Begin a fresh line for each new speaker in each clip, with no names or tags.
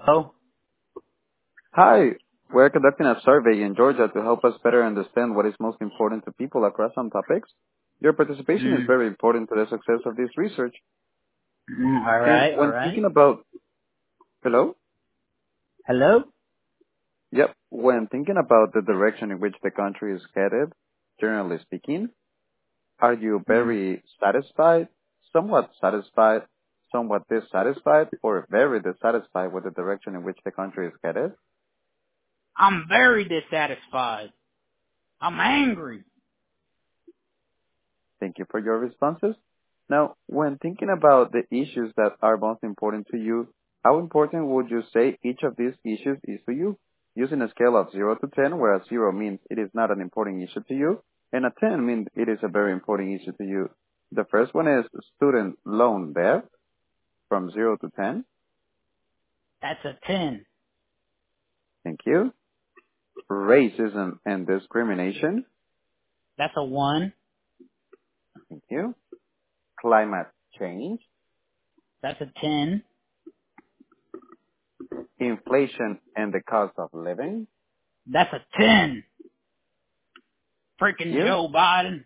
Oh,
Hi, we're conducting a survey in Georgia to help us better understand what is most important to people across some topics. Your participation is
mm,
very important to the success of this research.
all
And
right, all
when
right.
thinking about, hello?
Hello?
Yep, when thinking about the direction in which the country is headed, generally speaking, are you
Mm.
very satisfied, somewhat dissatisfied, or very dissatisfied with the direction in which the country is headed?
I'm very dissatisfied. I'm angry.
Thank you for your responses. Now, when thinking about the issues that are most important to you, how important would you say each of these issues is to you? Using a scale of 0 to 10, where 0 means it is not an important issue to you, and a 10 means it is a very important issue to you. The first one is student loan debt from 0 to 10.
That's a 10.
Thank you. Racism and discrimination.
That's a 1.
Thank you. Climate change.
That's a 10.
Inflation and the cost of living.
That's a 10.
Thank
Freaking
you.
Joe Biden.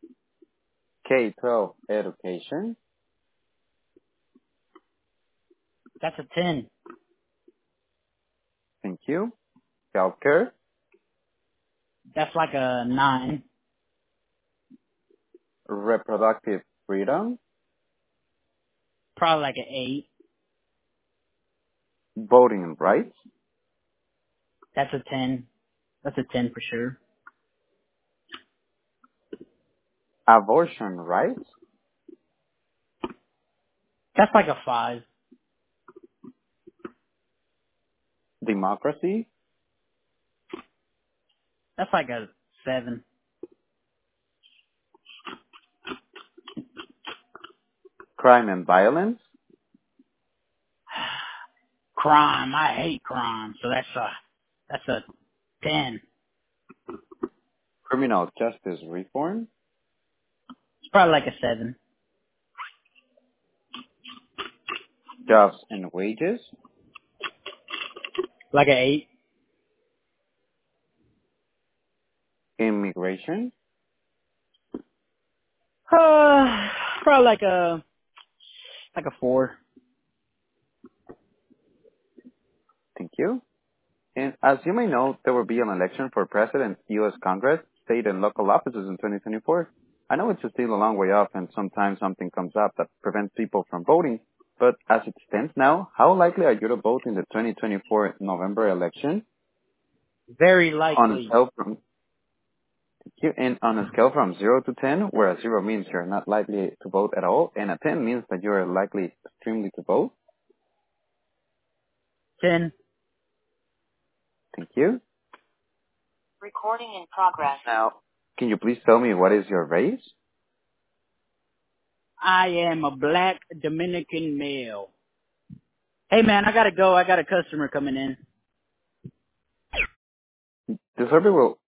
K-12 education.
That's a 10.
Thank you. Healthcare.
That's like a 9.
Reproductive freedom.
Probably like an 8.
Voting rights.
That's a 10. That's a 10 for sure.
Abortion rights.
That's like a 5.
Democracy.
That's like a 7.
Crime and violence.
Crime. I hate crime. So that's a 10.
Criminal justice reform.
It's probably like a 7.
Jobs and wages.
Like a 8.
Immigration.
Probably like a 4.
Thank you. And as you may know, there will be an election for President, U.S. Congress, state and local offices in 2024. I know it's still a long way off and sometimes something comes up that prevents people from voting, but as it stands now, how likely are you to vote in the 2024 November election?
Very
On a
likely.
scale from on a scale from 0 to 10, where a 0 means you're not likely to vote at all, and a 10 means that you're likely extremely to vote.
10.
Thank you.
Recording in progress.
Now, can you please tell me what is your race?
I am a black Dominican male. Hey man, I gotta go. I got a customer coming in.
The survey will